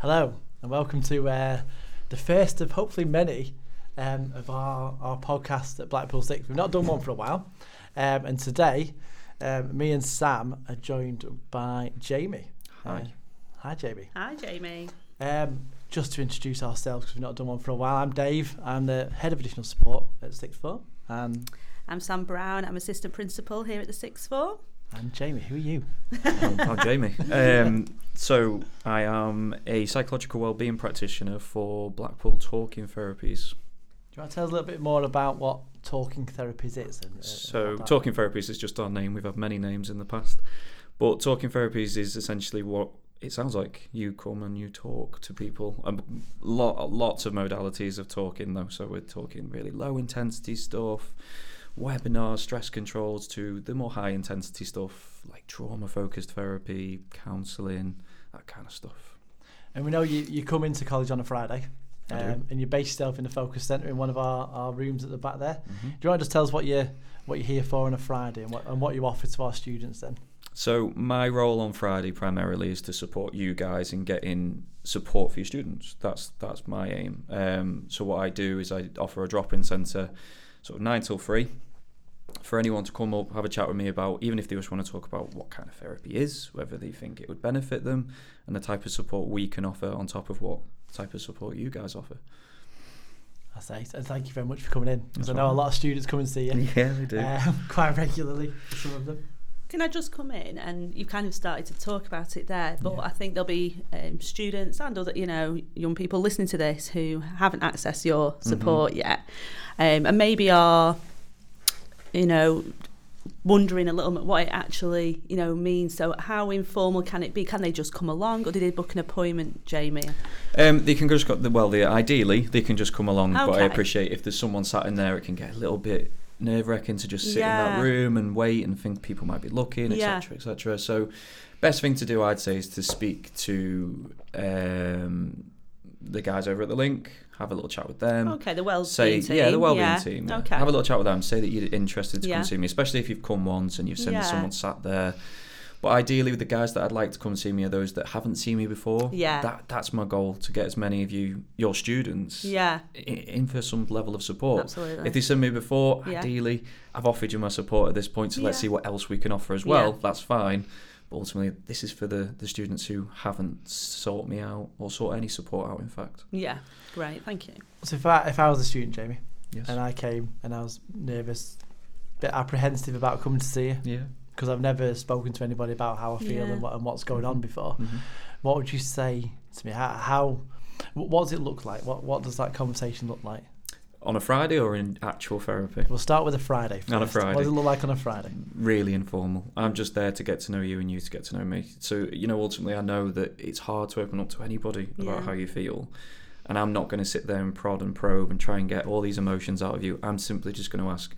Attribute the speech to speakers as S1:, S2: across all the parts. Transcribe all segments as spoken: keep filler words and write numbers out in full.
S1: Hello and welcome to uh, the first of hopefully many um, of our, our podcast at Blackpool Six. We've not done one for a while, um, and today um, me and Sam are joined by Jamie.
S2: Hi.
S1: Uh, hi Jamie.
S3: Hi Jamie.
S1: Um, just to introduce ourselves, because we've not done one for a while, I'm Dave. I'm the Head of Additional Support at Sixth Form. And
S3: I'm Sam Brown. I'm Assistant Principal here at the Sixth Form.
S1: And Jamie, who are you?
S2: I'm, I'm Jamie. Um, so I am a psychological wellbeing practitioner for Blackpool Talking Therapies.
S1: Do you want to tell us a little bit more about what Talking Therapies is? And, uh,
S2: so Talking Therapies is just our name. We've had many names in the past. But Talking Therapies is essentially what it sounds like. You come and you talk to people. Um, lot, lots of modalities of talking though. So we're talking really low intensity stuff, webinars, stress controls, to the more high intensity stuff like trauma focused therapy, counselling, that kind of stuff.
S1: And we know you, you come into college on a Friday um, and you base yourself in the Focus Centre in one of our, our rooms at the back there. Mm-hmm. Do you want to just tell us what you're, what you're here for on a Friday and what, and what you offer to our students then?
S2: So my role on Friday primarily is to support you guys in getting support for your students. That's that's my aim. Um, so what I do is I offer a drop-in centre sort of nine till three for anyone to come up, have a chat with me about, even if they just want to talk about what kind of therapy is, whether they think it would benefit them, and the type of support we can offer on top of what type of support you guys offer.
S1: I say, and thank you very much for coming in, because I know a lot of students come and see you.
S2: Yeah, they do.
S1: Um, quite regularly, some of them.
S3: Can I just come in, and you've kind of started to talk about it there, but
S1: Yeah.
S3: I think there'll be um, students and other, you know, young people listening to this who haven't accessed your support mm-hmm. yet, um, and maybe are, you know, wondering a little bit what it actually, you know, means. So how informal can it be? Can they just come along, or do they book an appointment, Jamie?
S2: Um, they can just go, well, they, ideally they can just come along,
S3: Okay.
S2: but I appreciate if there's someone sat in there, it can get a little bit nerve-wracking to just sit
S3: yeah.
S2: in that room and wait and think people might be looking,
S3: yeah.
S2: etc, etc. So best thing to do, I'd say, is to speak to um, the guys over at the link, have a little chat with them.
S3: Okay, the wellbeing
S2: say,
S3: team.
S2: Yeah, the wellbeing
S3: yeah.
S2: team. Yeah.
S3: Okay.
S2: Have a little chat with them, say that you're interested to
S3: yeah.
S2: come see me, especially if you've come once and you've seen
S3: yeah.
S2: someone sat there. But ideally, with the guys that I'd like to come and see me are those that haven't seen me before.
S3: Yeah.
S2: That that's my goal, to get as many of you, your students,
S3: yeah.
S2: in, in for some level of support.
S3: Absolutely.
S2: If they seen me before,
S3: yeah.
S2: ideally, I've offered you my support at this point, so
S3: yeah.
S2: let's see what else we can offer as well.
S3: Yeah.
S2: That's fine. But ultimately, this is for the, the students who haven't sought me out or sought any support out, in fact.
S3: Yeah, great, thank you.
S1: So if I, if I was a student, Jamie,
S2: Yes.
S1: and I came and I was nervous, a bit apprehensive about coming to see you,
S2: Yeah.
S1: because I've never spoken to anybody about how I feel
S3: Yeah.
S1: and, what, and what's going on before.
S2: Mm-hmm.
S1: What would you say to me? How, how what does it look like? What what does that conversation look like?
S2: On a Friday or in actual therapy?
S1: We'll start with a Friday first.
S2: On a Friday.
S1: What does it look like on a Friday?
S2: Really informal. I'm just there to get to know you and you to get to know me. So, you know, ultimately I know that it's hard to open up to anybody about
S3: Yeah.
S2: how you feel. And I'm not going to sit there and prod and probe and try and get all these emotions out of you. I'm simply just going to ask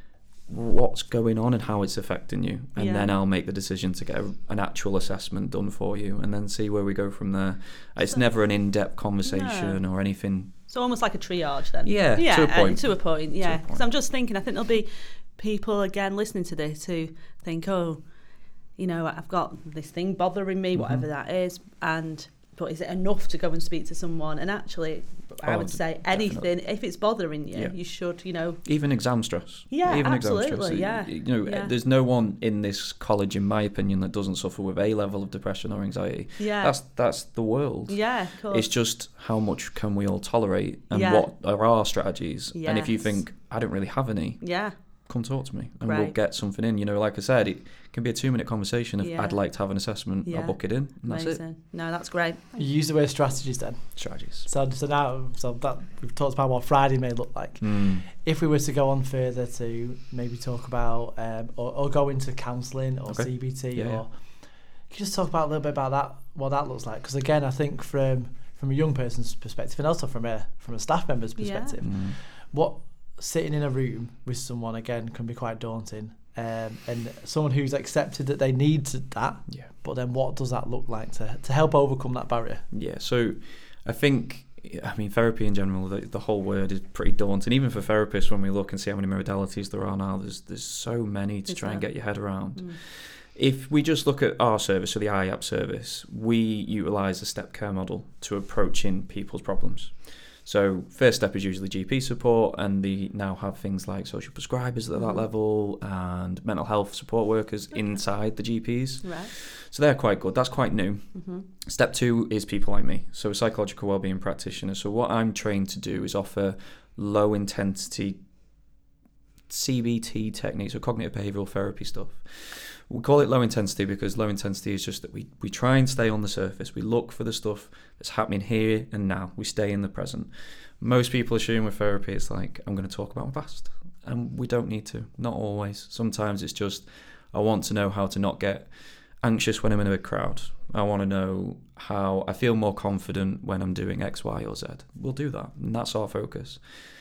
S2: what's going on and how it's affecting you. And
S3: Yeah.
S2: then I'll make the decision to get a, an actual assessment done for you and then see where we go from there. It's
S3: So-
S2: never an in-depth conversation
S3: No.
S2: or anything.
S3: So almost like a triage then.
S2: Yeah,
S3: yeah,
S2: to a point.
S3: uh, to a point, yeah.
S2: To a
S3: Because
S2: point.
S3: I'm just thinking, I think there'll be people, again, listening to this who think, oh, you know, I've got this thing bothering me,
S2: Mm-hmm.
S3: whatever that is, and but is it enough to go and speak to someone? And actually, I
S2: Oh,
S3: would say
S2: definitely.
S3: anything, if it's bothering you,
S2: Yeah.
S3: you should, you know,
S2: Even exam stress.
S3: Yeah,
S2: Even exam
S3: absolutely,
S2: stress.
S3: yeah,
S2: You know,
S3: yeah.
S2: there's no one in this college, in my opinion, that doesn't suffer with a level of depression or anxiety.
S3: yeah,
S2: That's that's the world.
S3: yeah, cool.
S2: It's just how much can we all tolerate and
S3: Yeah.
S2: what are our strategies. And if you
S3: Yes.
S2: think, I don't really have any,
S3: yeah,
S2: come talk to me and we'll
S3: Right.
S2: get something in. You know, like I said, it can be a two-minute conversation. If
S3: Yeah.
S2: I'd like to have an assessment,
S3: Yeah.
S2: I'll book it in, and that's it.
S3: amazing. No, that's great.
S1: You use the word strategies then.
S2: Strategies.
S1: So, so now, so that we've talked about what Friday may look like.
S2: Mm.
S1: If we were to go on further to maybe talk about um, or, or go into counselling or
S2: Okay.
S1: C B T,
S2: Yeah,
S1: or
S2: yeah.
S1: can you just talk about a little bit about that, what that looks like? Because again, I think from from a young person's perspective and also from a from a staff member's
S3: Yeah.
S1: perspective,
S2: Mm.
S1: what sitting in a room with someone again can be quite daunting. Um, and someone who's accepted that they need to, that,
S2: Yeah.
S1: but then what does that look like to to help overcome that barrier?
S2: Yeah, so I think, I mean, therapy in general, the, the whole word is pretty daunting. Even for therapists, when we look and see how many modalities there are now, there's there's so many to
S3: Is
S2: try and
S3: there?
S2: get your head around.
S3: Mm.
S2: If we just look at our service, so the I A P service, we utilise the step care model to approaching people's problems. So first step is usually G P support, and they now have things like social prescribers at that level and mental health support workers okay. inside the G Ps.
S3: Right.
S2: So they're quite good. That's quite new.
S3: Mm-hmm.
S2: Step two is people like me, so a psychological wellbeing practitioner. So what I'm trained to do is offer low intensity C B T techniques, or cognitive behavioural therapy stuff. We call it low intensity because low intensity is just that we, we try and stay on the surface. We look for the stuff that's happening here and now. We stay in the present. Most people assume with therapy it's like, I'm going to talk about my past. And we don't need to. Not always. Sometimes it's just, I want to know how to not get anxious when I'm in a big crowd. I want to know how I feel more confident when I'm doing X, Y, or Z. We'll do that. And that's our focus.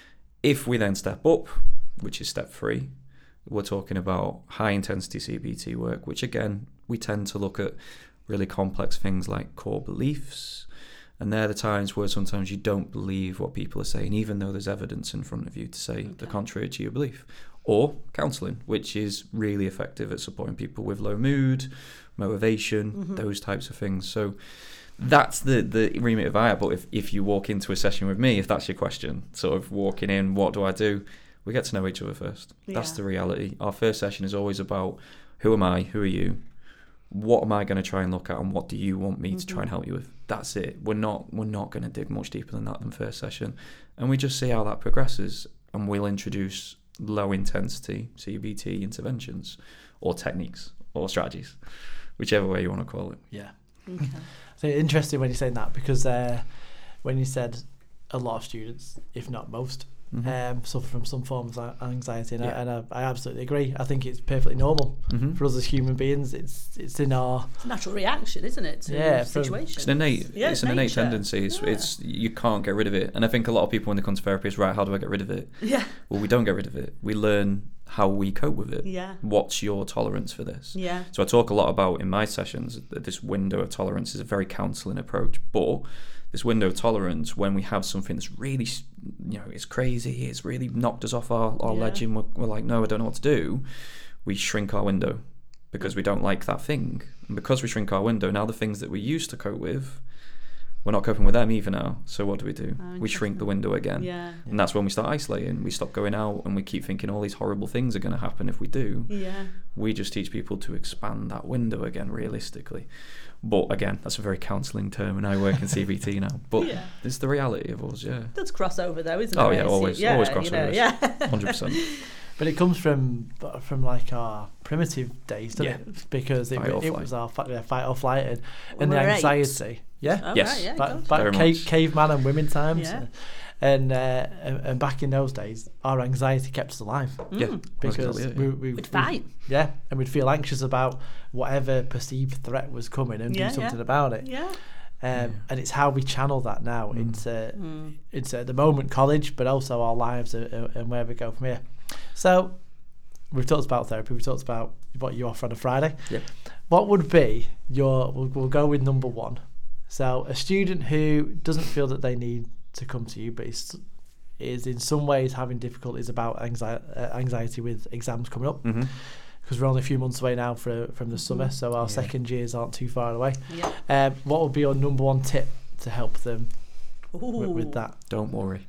S2: If we then step up, which is step three, we're talking about high intensity C B T work, which again, we tend to look at really complex things like core beliefs. And they're the times where sometimes you don't believe what people are saying, even though there's evidence in front of you to say okay. the contrary to your belief. Or counselling, which is really effective at supporting people with low mood, motivation, mm-hmm. those types of things. So that's the, the remit of I A P. But if, if you walk into a session with me, if that's your question, sort of walking in, what do I do? We get to know each other first. Yeah. That's the reality. Our first session is always about who am I, who are you, what am I going to try and look at, and what do you want me mm-hmm. to try and help you with? That's it. We're not we're not going to dig much deeper than that than first session. And we just see how that progresses, and we'll introduce low intensity C B T interventions or techniques or strategies, whichever way you want to call it.
S1: Yeah. Okay. So interesting when you're saying that, because uh, when you said a lot of students, if not most, Mm-hmm. Um, suffer from some forms of anxiety, and, yeah. I, and I, I absolutely agree. I think it's perfectly normal mm-hmm. for us as human beings. It's it's in our
S3: it's a natural reaction, isn't it? To
S1: yeah,
S3: situations.
S2: It's an innate.
S3: Yeah,
S2: it's an
S3: nature.
S2: innate tendency. It's, yeah. it's you can't get rid of it. And I think a lot of people when they come to therapy is right. How do I get rid of it?
S3: Yeah.
S2: Well, we don't get rid of it. We learn how we cope with it.
S3: Yeah.
S2: What's your tolerance for this?
S3: Yeah.
S2: So I talk a lot about in my sessions that this window of tolerance is a very counselling approach, but this window of tolerance, when we have something that's really, you know, it's crazy, it's really knocked us off our, our yeah. ledge, and we're, we're like, no, I don't know what to do, we shrink our window because we don't like that thing. And because we shrink our window, now the things that we used to cope with, we're not coping with them either now. So what do we do? Oh, we shrink the window again.
S3: Yeah.
S2: And that's when we start isolating. We stop going out, and we keep thinking all these horrible things are going to happen if we do.
S3: Yeah.
S2: We just teach people to expand that window again, realistically. But again, that's a very counselling term, and I work in C B T now. But yeah. it's the reality of us, yeah.
S3: That's crossover though, isn't it?
S2: Oh yeah, always, yeah, always crossovers. You know, yeah, one hundred percent.
S1: But it comes from from like our primitive days, doesn't
S3: yeah.
S1: it? Because it, it was our fight, yeah, fight or flight, and, and the
S3: We're
S1: anxiety.
S3: Eight.
S1: Yeah.
S3: Oh,
S2: yes.
S3: Right, yeah,
S1: back back cave, caveman and women times.
S3: Yeah.
S1: And, uh, and and back in those days, our anxiety kept us alive.
S3: Mm.
S2: Yeah,
S1: because
S2: it, yeah.
S1: we, we,
S3: we'd fight.
S1: We, yeah, and we'd feel anxious about whatever perceived threat was coming and
S3: yeah,
S1: do something
S3: yeah.
S1: about it.
S3: Yeah.
S1: Um,
S2: yeah.
S1: And it's how we channel that now mm. into mm. into at the moment college, but also our lives and, and where we go from here. So we've talked about therapy. We've talked about what you offer on a Friday.
S2: Yeah.
S1: What would be your? We'll, we'll go with number one. So a student who doesn't feel that they need to come to you, but is, is in some ways having difficulties about anxiety, uh, anxiety with exams coming up, because mm-hmm. we're only a few months away now for, from the summer, so our yeah. second years aren't too far away.
S3: Yeah.
S1: Um, what would be your number one tip to help them with, with that?
S2: Don't worry.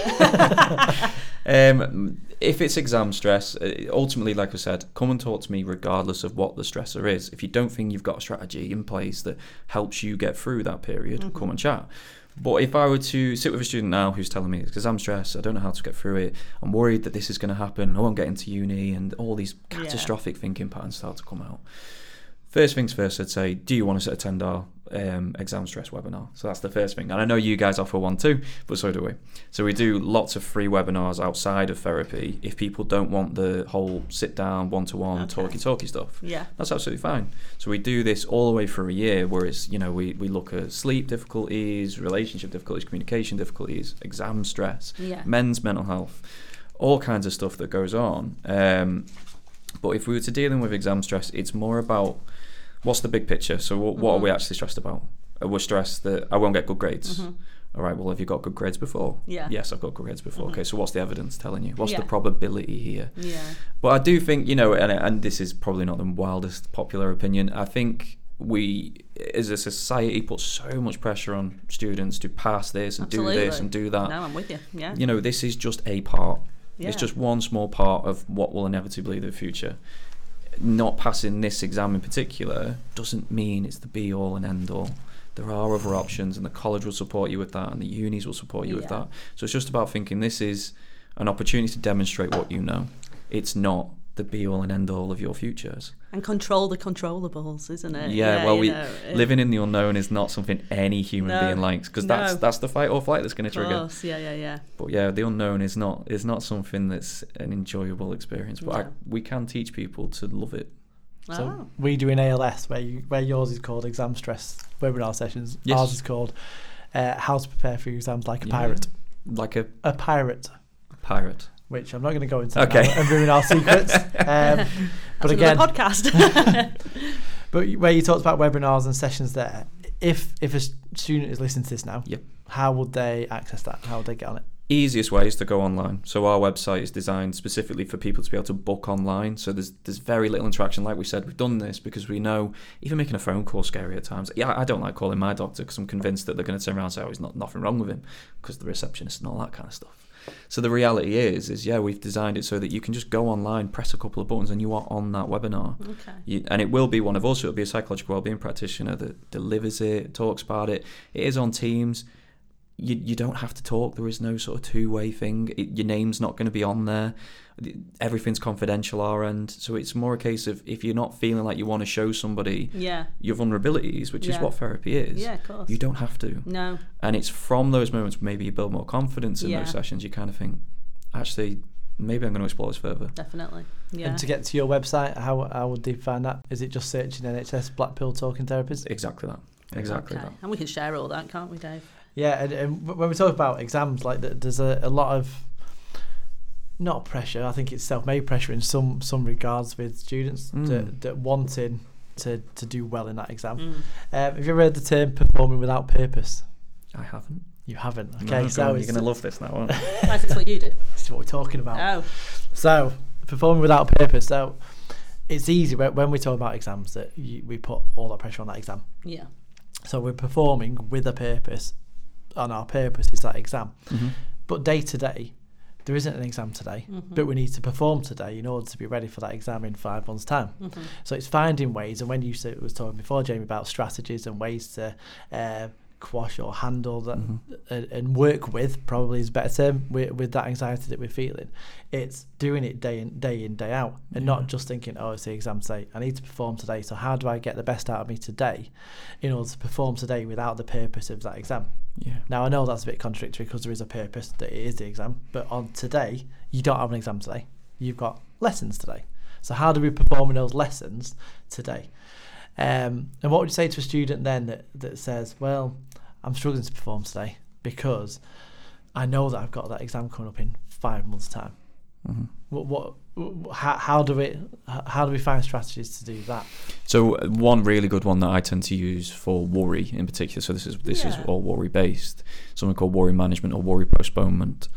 S2: um, if it's exam stress, ultimately, like I said, come and talk to me regardless of what the stressor is. If you don't think you've got a strategy in place that helps you get through that period, mm-hmm. come and chat. But if I were to sit with a student now who's telling me it's exam stress, I don't know how to get through it, I'm worried that this is going to happen, I won't get into uni, and all these catastrophic yeah. thinking patterns start to come out. First things first, I'd say, do you want to attend our um, exam stress webinar? So that's the first thing. And I know you guys offer one too, but so do we. So we do lots of free webinars outside of therapy if people don't want the whole sit-down, one-to-one, okay. talky-talky stuff.
S3: Yeah.
S2: That's absolutely fine. So we do this all the way for a year, whereas, you know, we, we look at sleep difficulties, relationship difficulties, communication difficulties, exam stress,
S3: yeah.
S2: men's mental health, all kinds of stuff that goes on. Um, but if we were to dealing with exam stress, it's more about what's the big picture. So what, what mm-hmm. are we actually stressed about? We're stressed that I won't get good grades.
S3: Mm-hmm.
S2: All right, well, have you got good grades before?
S3: Yeah.
S2: Yes, I've got good grades before.
S3: Mm-hmm.
S2: Okay, so what's the evidence telling you? What's
S3: Yeah.
S2: the probability here?
S3: Yeah.
S2: But I do think, you know, and, and this is probably not the wildest popular opinion, I think we, as a society, put so much pressure on students to pass this and
S3: Absolutely.
S2: do this and do that.
S3: No, I'm with you. Yeah.
S2: You know, this is just a part.
S3: Yeah.
S2: It's just one small part of what will inevitably be the future. Not passing this exam in particular doesn't mean it's the be-all and end-all. There are other options, and the college will support you with that, and the unis will support you with
S3: Yeah.
S2: that. So it's just about thinking this is an opportunity to demonstrate what you know. It's not the be-all and end-all of your futures.
S3: And control the controllables, isn't it?
S2: Yeah, well,
S3: you
S2: we
S3: know, it-
S2: living in the unknown is not something any human
S3: No,
S2: being likes, because that's
S3: no.
S2: that's the fight or flight that's going to
S3: Of
S2: trigger.
S3: course, yeah, yeah, yeah.
S2: But yeah, the unknown is not is not something that's an enjoyable experience. But I,
S3: No.
S2: we can teach people to love it.
S1: So
S3: Oh.
S1: we do in A L S, where you, where yours is called exam stress webinar sessions.
S2: Yes.
S1: Ours is called uh, how to prepare for your exams like a
S2: Yeah.
S1: pirate.
S2: Like a
S1: A pirate,
S2: pirate.
S1: which I'm not going to go into
S2: Okay.
S1: now and ruin our secrets. Um, but
S3: That's
S1: again,
S3: another podcast.
S1: but where you talked about webinars and sessions there, if if a student is listening to this now,
S2: Yep.
S1: how would they access that? How would they get on it?
S2: Easiest way is to go online. So our website is designed specifically for people to be able to book online. So there's there's very little interaction. Like we said, we've done this because we know even making a phone call is scary at times. Yeah, I don't like calling my doctor because I'm convinced that they're going to turn around and say, oh, there's not nothing wrong with him because the receptionist and all that kind of stuff. So the reality is, is yeah, we've designed it so that you can just go online, press a couple of buttons, and you are on that webinar.
S3: Okay.
S2: You, and it will be one of us. It'll be a psychological wellbeing practitioner that delivers it, talks about it. It is on Teams. You you don't have to talk. There is no sort of two-way thing. It, your name's not going to be on there. Everything's confidential our end. So it's more a case of if you're not feeling like you want to show somebody
S3: Yeah.
S2: your vulnerabilities, which is
S3: Yeah.
S2: what therapy is,
S3: Yeah, of course.
S2: you don't have to.
S3: No.
S2: And it's from those moments maybe you build more confidence in
S3: Yeah.
S2: those sessions. You kind of think, actually, maybe I'm going to explore this further.
S3: Definitely. Yeah.
S1: And to get to your website, how how would they find that? Is it just searching N H S Blackpool Talking Therapists?
S2: Exactly that. Exactly
S3: okay.
S2: that.
S3: And we can share all that, can't we, Dave?
S1: Yeah, and, and when we talk about exams, like th- there's a, a lot of not pressure. I think it's self-made pressure in some some regards with students
S2: Mm.
S1: that, that wanting to, to do well in that exam.
S3: Mm.
S1: Um, have you ever heard the term performing without purpose?
S2: I haven't.
S1: You haven't.
S2: No,
S1: Okay,
S2: go
S1: so
S2: on, you're
S1: it's,
S2: going to love this now, aren't you?
S3: That's just what you do.
S1: it's what we're talking about.
S3: Oh.
S1: So performing without purpose. So it's easy when when we talk about exams that you, we put all that pressure on that exam.
S3: Yeah.
S1: So we're performing with a purpose, and our purpose is that exam.
S2: Mm-hmm.
S1: But day to day, there isn't an exam today,
S3: Mhm.
S1: but we need to perform today in order to be ready for that exam in five months' time.
S3: Mhm.
S1: So it's finding ways, and when you said, was talking before, Jamie, about strategies and ways to uh, quash or handle that
S2: Mhm.
S1: and, and work with, probably is a better term, with, with that anxiety that we're feeling. It's doing it day in, day in, day out, and
S2: Yeah.
S1: not just thinking, oh, it's the exam today, I need to perform today, so how do I get the best out of me today in order to perform today without the purpose of that exam?
S2: Yeah.
S1: Now, I know that's a bit contradictory because there is a purpose that it is the exam, but on today, you don't have an exam today. You've got lessons today. So how do we perform in those lessons today? Um, and what would you say to a student then that, that says, well, I'm struggling to perform today because I know that I've got that exam coming up in five months' time.
S2: Mm-hmm.
S1: What, what, how, how do we, how do we find strategies to do that?
S2: So uh, one really good one that I tend to use for worry in particular. So this is this
S3: Yeah.
S2: is all worry based. Something called worry management or worry postponement.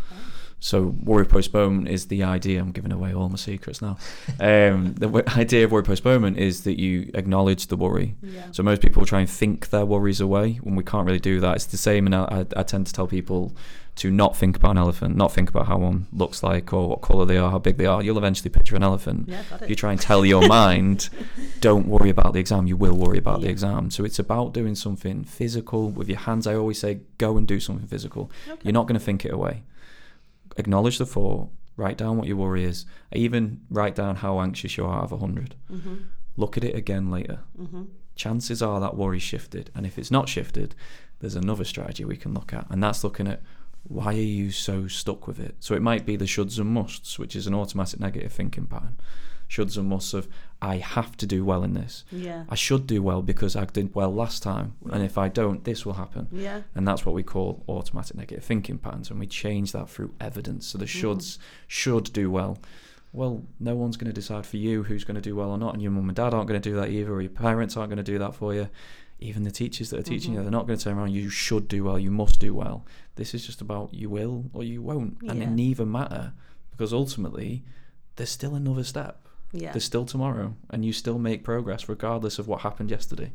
S2: So worry postponement is the idea. I'm giving away all my secrets now. Um, the w- idea of worry postponement is that you acknowledge the worry.
S3: Yeah.
S2: So most people try and think their worries away when we can't really do that. It's the same, and I, I tend to tell people to not think about an elephant, not think about how one looks like or what colour they are, how big they are. You'll eventually picture an elephant.
S3: Yeah, got
S2: If you
S3: it.
S2: try and tell your mind, don't worry about the exam, you will worry about the
S3: Yeah.
S2: exam. So it's about doing something physical with your hands. I always say, go and do something physical.
S3: Okay.
S2: You're not going to think it away. Acknowledge the thought, write down what your worry is, even write down how anxious you are out of one hundred.
S3: Mm-hmm.
S2: Look at it again later.
S3: Mm-hmm.
S2: Chances are that worry shifted. And if it's not shifted, there's another strategy we can look at. And that's looking at why are you so stuck with it? So it might be the shoulds and musts, which is an automatic negative thinking pattern. Shoulds and musts of, I have to do well in this.
S3: Yeah.
S2: I should do well because I did well last time. And if I don't, this will happen.
S3: Yeah.
S2: And that's what we call automatic negative thinking patterns. And we change that through evidence. So the shoulds should do well. Well, no one's going to decide for you who's going to do well or not. And your mum and dad aren't going to do that either, or your parents aren't going to do that for you. even the teachers that are teaching
S3: Mhm.
S2: you, they're not going to turn around, you should do well, you must do well. This is just about you will or you won't. And
S3: Yeah.
S2: it neither matter, because ultimately there's still another step.
S3: Yeah.
S2: There's still tomorrow, and you still make progress regardless of what happened yesterday.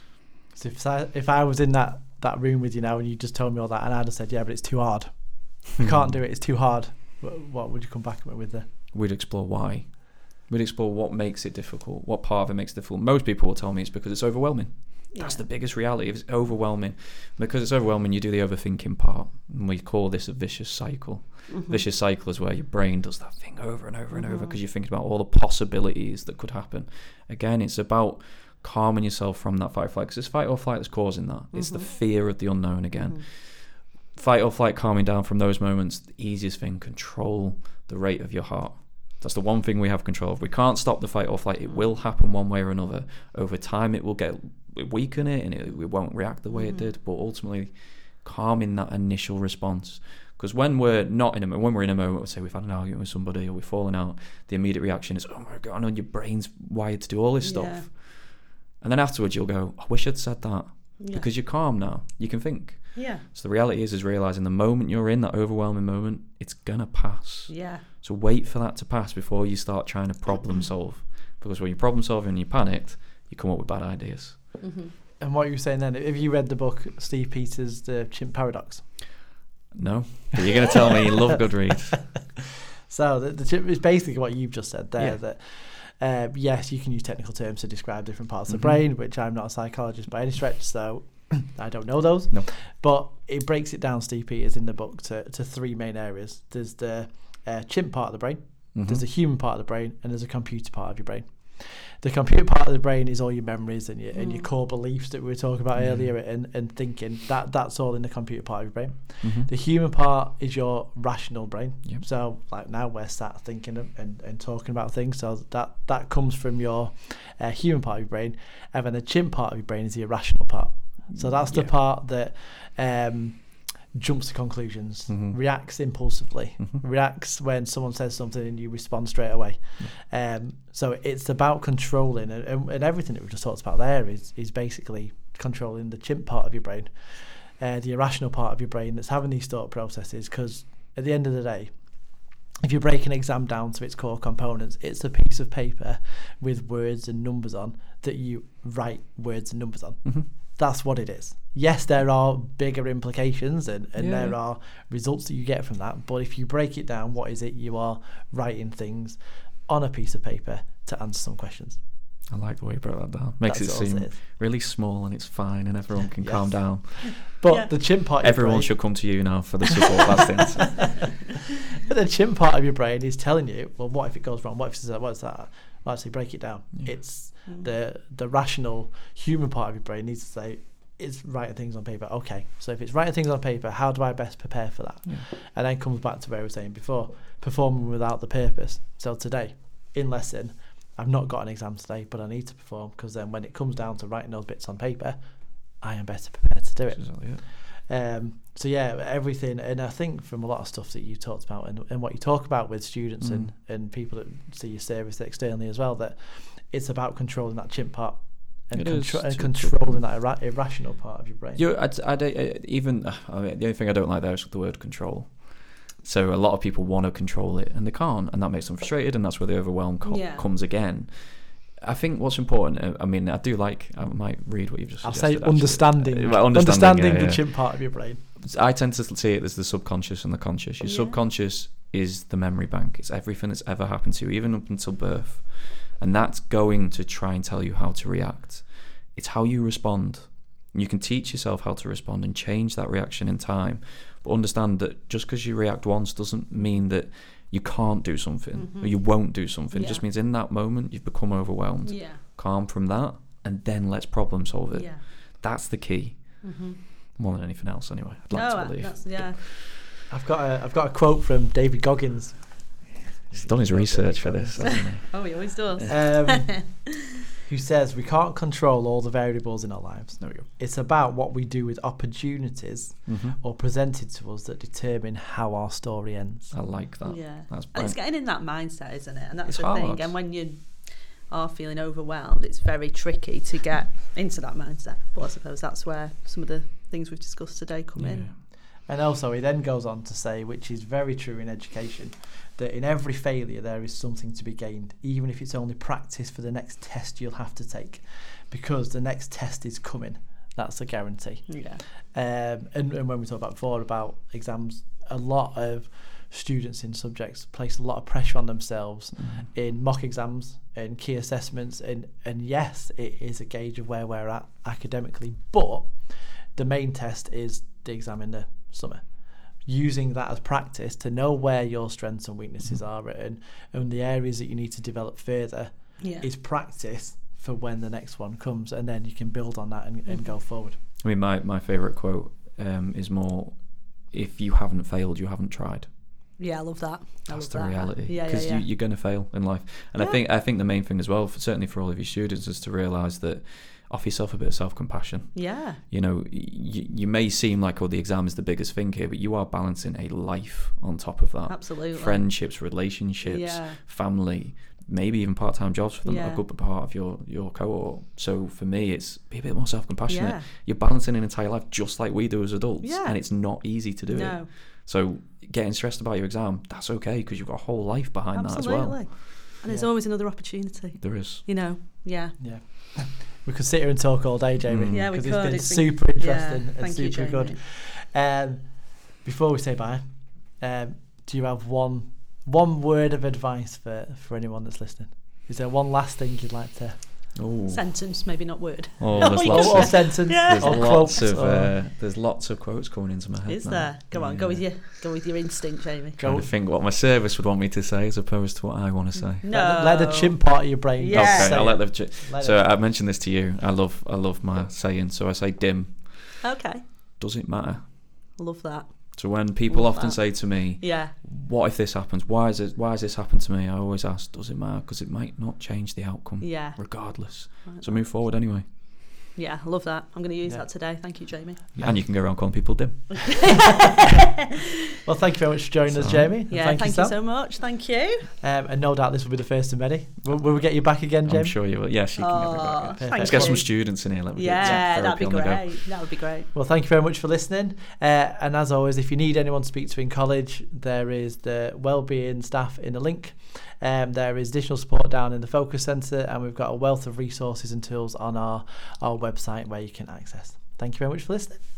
S1: So if I, if I was in that, that room with you now and you just told me all that and I'd have said, yeah, but it's too hard. You can't do it, it's too hard. What, what would you come back with there?
S2: We'd explore why. We'd explore what makes it difficult, what part of it makes it difficult. Most people will tell me it's because it's overwhelming. That's
S3: Yeah.
S2: the biggest reality. If it's overwhelming, because it's overwhelming, you do the overthinking part, and we call this a vicious cycle.
S3: Mhm.
S2: Vicious cycle is where your brain does that thing over and over and over
S3: Mhm.
S2: because you're thinking about all the possibilities that could happen. Again, it's about calming yourself from that fight or flight, because it's fight or flight that's causing that. It's the
S3: Mhm.
S2: fear of the unknown again.
S3: Mhm.
S2: Fight or flight, calming down from those moments, the easiest thing, control the rate of your heart. That's the one thing we have control of. We can't stop the fight or flight. It will happen one way or another. Over time, it will get weaken it, and it, it won't react the way
S3: Mhm.
S2: it did. But ultimately, calming that initial response. Because when we're not in a moment, when we're in a moment, let's say we've had an argument with somebody or we've fallen out, the immediate reaction is, "Oh my god!" And your brain's wired to do all this
S3: Yeah.
S2: stuff. And then afterwards, you'll go, "I wish I'd said that,"
S3: Yeah.
S2: because you're calm now. You can think.
S3: Yeah.
S2: So the reality is, is realizing the moment you're in that overwhelming moment, it's gonna pass.
S3: Yeah.
S2: So wait for that to pass before you start trying to problem solve. Because when you're problem solving and you're panicked, you come up with bad ideas.
S3: Mhm.
S1: And what you were saying then, have you read the book Steve Peters' The Chimp Paradox?
S2: No, but you're gonna tell me you love good reads.
S1: So the, the chimp is basically what you've just said there,
S2: Yeah.
S1: that uh, yes, you can use technical terms to describe different parts of
S2: Mhm.
S1: the brain, which I'm not a psychologist by any stretch, so I don't know those.
S2: No.
S1: But it breaks it down, Steve Peters, in the book to, to three main areas. There's the uh, chimp part of the brain,
S2: Mhm.
S1: there's a human part of the brain, and there's a computer part of your brain. The computer part of the brain is all your memories and your, and your
S3: Mm.
S1: core beliefs that we were talking about
S2: Yeah.
S1: earlier, and, and thinking. That That's all in the computer part of your brain.
S2: Mhm.
S1: The human part is your rational brain.
S2: Yep.
S1: So like now we're sat thinking and, and, and talking about things. So that, that comes from your uh, human part of your brain. And then the chimp part of your brain is the irrational part. So that's the
S2: Yeah.
S1: part that um, jumps to conclusions,
S2: Mhm.
S1: reacts impulsively,
S2: Mhm.
S1: reacts when someone says something and you respond straight away. Um, so it's about controlling, and, and, and everything that we've just talked about there is, is basically controlling the chimp part of your brain, uh, the irrational part of your brain that's having these thought processes. Because at the end of the day, if you break an exam down to its core components, it's a piece of paper with words and numbers on that you write words and numbers on.
S2: Mhm.
S1: That's what it is. Yes, there are bigger implications and, and
S2: Yeah.
S1: there are results that you get from that. But if you break it down, what is it? You are writing things on a piece of paper to answer some questions.
S2: I like the way you broke that down. Makes
S1: That's
S2: it
S1: all
S2: seem
S1: it is.
S2: really small and it's fine and everyone can
S1: Yes.
S2: calm down.
S1: But
S3: Yeah.
S1: the chimp part of your
S2: Everyone
S1: brain,
S2: should come to you now for the support. That's the answer.
S1: but the chimp part of your brain is telling you, well, what if it goes wrong? What if it's that? What's that? Well, actually, break it down.
S2: Yeah.
S1: It's
S3: Mm.
S1: the the rational human part of your brain needs to say, it's writing things on paper. Okay, so if it's writing things on paper, how do I best prepare for that?
S2: Yeah.
S1: And then comes back to where we were saying before, performing without the purpose. So today, in lesson, I've not got an exam today, but I need to perform, because then when it comes down to writing those bits on paper, I am better prepared to do it.
S2: That's exactly it.
S1: Um, so yeah, everything, and I think from a lot of stuff that you talked about and, and what you talk about with students
S2: Mm.
S1: and, and people that see your service externally as well, that it's about controlling that chimp part and,
S2: It is
S1: contro- and
S2: to-
S1: controlling that ira- irrational part of your brain.
S2: You, I'd, I'd, uh, even I mean, the only thing I don't like there is the word control. So a lot of people want to control it and they can't, and that makes them frustrated, and that's where the overwhelm co-
S3: Yeah.
S2: comes again. I think what's important, uh, I mean, I do like, I might read what you've just
S1: I'll say
S2: suggested. actually.
S1: understanding,
S2: Uh, well,
S1: understanding,
S2: understanding, yeah,
S1: the
S2: yeah.
S1: chimp part of your brain.
S2: I tend to see it as the subconscious and the conscious. Your
S3: Yeah.
S2: subconscious is the memory bank. It's everything that's ever happened to you, even up until birth. And that's going to try and tell you how to react. It's how you respond. You can teach yourself how to respond and change that reaction in time. But understand that just because you react once doesn't mean that you can't do something
S3: Mhm.
S2: or you won't do something. It
S3: Yeah.
S2: just means in that moment you've become overwhelmed.
S3: Yeah.
S2: Calm from that, and then let's problem solve it.
S3: Yeah.
S2: That's the key.
S3: Mm-hmm.
S2: More than anything else, anyway. I'd
S3: No,
S2: like to
S3: uh,
S2: believe.
S3: that's, yeah.
S1: I've got a, I've got a quote from David Goggins.
S2: He's done his research for this, hasn't he?
S3: Oh, he always does.
S1: Um, who says we can't control all the variables in our lives.
S2: There we go.
S1: It's about what we do with opportunities
S2: Mm-hmm.
S1: or presented to us that determine how our story ends.
S2: I like that.
S3: Yeah.
S2: That's
S3: And it's
S2: brilliant.
S3: getting in that mindset, isn't it? And that's
S2: It's
S3: the
S2: hard.
S3: thing. And when you are feeling overwhelmed, it's very tricky to get into that mindset. But I suppose that's where some of the things we've discussed today come
S2: Yeah.
S3: in.
S1: And also he then goes on to say, which is very true in education, that in every failure there is something to be gained, even if it's only practice for the next test you'll have to take, because the next test is coming. That's a guarantee.
S3: Yeah.
S1: Um, and, and when we talked about before about exams, a lot of students in subjects place a lot of pressure on themselves
S2: Mm.
S1: in mock exams and key assessments, and, and yes, it is a gauge of where we're at academically, but the main test is the exam in the summer. Using that as practice to know where your strengths and weaknesses
S2: Mm.
S1: are and, and the areas that you need to develop further
S3: Yeah.
S1: is practice for when the next one comes, and then you can build on that and, and go forward.
S2: I mean, my, my favourite quote um, is more, if you haven't failed, you haven't tried.
S3: Yeah, I love that. I
S2: That's
S3: love
S2: the
S3: that.
S2: reality.
S3: Yeah, yeah,
S2: Because
S3: yeah.
S2: you, you're going to fail in life. And
S3: Yeah.
S2: I think I think the main thing as well, for, certainly for all of your students, is to realise that offer yourself a bit of self-compassion.
S3: Yeah.
S2: You know, you, you may seem like, oh, the exam is the biggest thing here, but you are balancing a life on top of that.
S3: Absolutely.
S2: Friendships, relationships,
S3: Yeah.
S2: family, maybe even part-time jobs for them,
S3: Yeah.
S2: a good part of your, your cohort. So for me, it's be a bit more self-compassionate.
S3: Yeah.
S2: You're balancing an entire life just like we do as adults,
S3: Yeah.
S2: and it's not easy to do
S3: No.
S2: it. So getting stressed about your exam, that's okay, because you've got a whole life behind
S3: Absolutely.
S2: that as well.
S3: And there's
S1: Yeah.
S3: always another opportunity.
S2: There is.
S3: You know. Yeah.
S1: Yeah. We could sit here and talk all day, Jamie.
S2: Mm.
S3: Yeah, we
S1: Because
S3: could.
S1: it's
S3: It's
S1: been
S3: been-
S1: super interesting
S3: Yeah.
S1: and
S3: Thank you,
S1: super good.
S3: Jamie.
S1: Um, before we say bye, um, do you have one one word of advice for, for anyone that's listening? Is there one last thing you'd like to...
S2: Oh,
S3: Sentence, maybe not word.
S2: oh there's
S3: Oh,
S2: lots
S1: Or, or
S2: of
S1: sentence,
S3: Yeah.
S2: there's
S1: or
S2: lots
S1: quotes,
S2: of
S1: or-
S2: uh, there's lots of quotes coming into my head.
S3: Is
S2: now.
S3: there? Go on, go with
S2: Yeah.
S3: your go with your instinct, Jamie.
S2: Trying
S1: Go-
S2: to think what my service would want me to say as opposed to what I want to say.
S3: No.
S1: Let, the- let the chimp part of your brain
S3: Yeah.
S2: Okay,
S1: say
S2: I'll
S1: it.
S2: let the. Ch-
S1: Let
S2: so
S1: it.
S2: I mentioned this to you. I love I love my saying. So I say dim.
S3: Okay.
S2: Does it matter?
S3: Love that.
S2: So when people
S3: Love
S2: often
S3: that.
S2: say to me,
S3: Yeah.
S2: "What if this happens? Why is it? Why has this happened to me?" I always ask, "Does it matter?" Because it might not change the outcome,
S3: Yeah.
S2: regardless.
S3: Right.
S2: So move forward anyway.
S3: Yeah, I love that. I'm going to use
S1: Yeah.
S3: that today. Thank you, Jamie.
S2: And you can go around calling people dim.
S1: Well, thank you very much for joining us,
S2: So-
S1: Jamie. and
S3: Yeah,
S1: thank,
S3: thank,
S1: you,
S3: you
S1: Sam.
S3: so much. Thank you.
S1: Um, and no doubt this will be the first of many. Will, will we get you back again, Jamie?
S2: I'm sure you will. Yes, you can get me
S3: Oh,
S2: back.
S1: thank
S2: Let's
S1: you.
S2: get some students in here. Let me get
S3: Yeah,
S2: some
S3: that'd be
S2: therapy on the go.
S3: great. That would be great.
S1: Well, thank you very much for listening. Uh, and as always, if you need anyone to speak to in college, there is the wellbeing staff in the link. Um, there is additional support down in the Focus Centre, and we've got a wealth of resources and tools on our, our website where you can access. Thank you very much for listening.